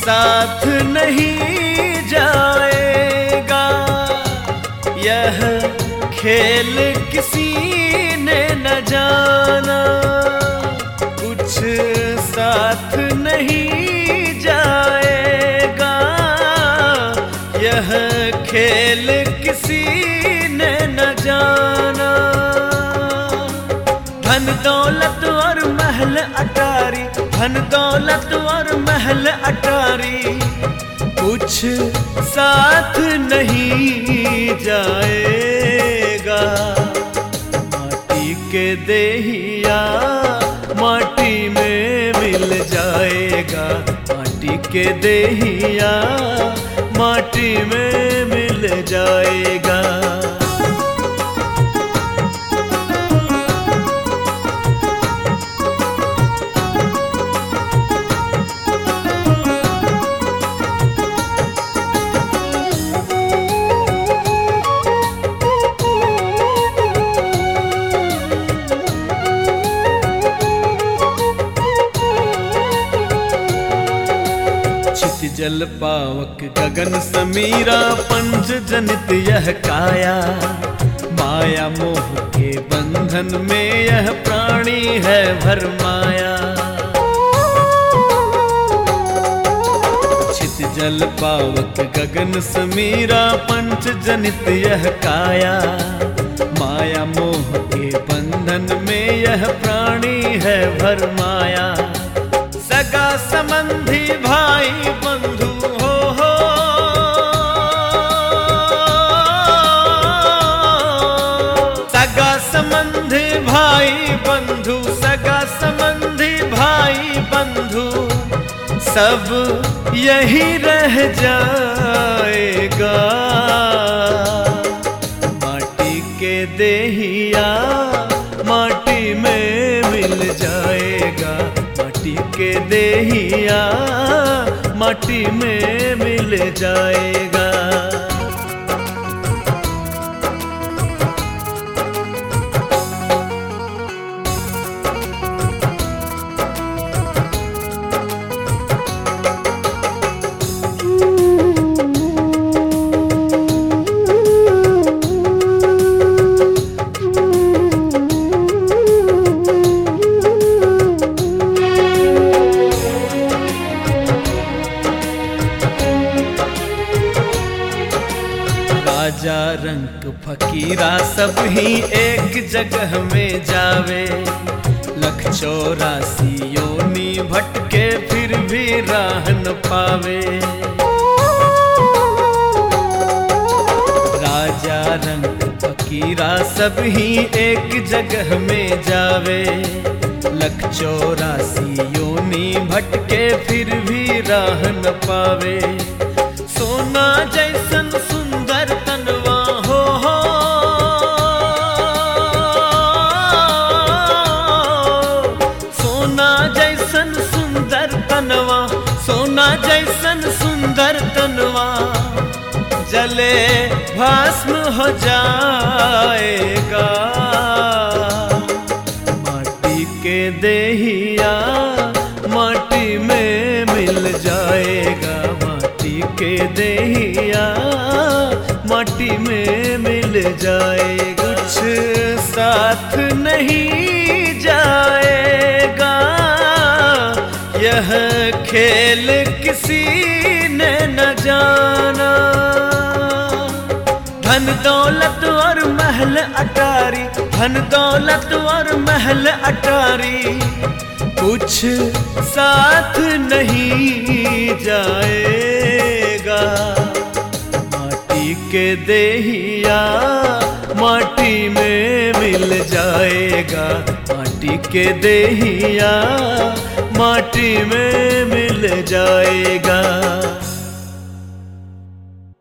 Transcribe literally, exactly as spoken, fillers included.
साथ नहीं जाएगा। यह खेल किसी ने न जाना, कुछ साथ नहीं जाएगा। यह खेल किसी ने न जाना। धन दौलत और महल अटारी, धन दौलत और महल अटारी, कुछ साथ नहीं जाएगा। माटी के देहिया माटी में मिल जाएगा। माटी के देहिया माटी में मिल जाएगा। जल पावक गगन समीरा, पंच जनित यह काया। माया मोह के बंधन में यह प्राणी है भरमाया। छित जल पावक गगन समीरा, पंच जनित यह काया। माया मोह के बंधन में यह प्राणी है भरमाया। सगा संबंधी भाई बंधु हो हो, सगा संबंधी भाई बंधु, सगा संबंधी भाई बंधु, सब यही रह जाएगा। माटी के देहिया माटी में मिल जाएगा। माटी के देहिया माटी में मिल जाएगा। राजा रंक फकीरा सब ही एक जगह में जावे। लख चौरासी योनी भटके फिर भी राह न पावे। राजा रंक फकीरा सब ही एक जगह में जावे। लख चौरासी योनी भटके फिर भी राह न पावे। सोना जैसन सुंदर तनवा हो हो, सोना जैसन सुंदर तनवा, सोना जैसन सुंदर तनवा, जले भस्म हो जाएगा। माटी के देहिया माटी में मिल जाएगा। माटी के देहिया माटी में मिल जाएगा। कुछ साथ नहीं जाएगा। यह खेल किसी ने न जाना। धन दौलत और महल अटारी, धन दौलत और महल अटारी, कुछ साथ नहीं जाएगा। माटी के देहिया माटी में मिल जाएगा। माटी के देहिया माटी में मिल जाएगा।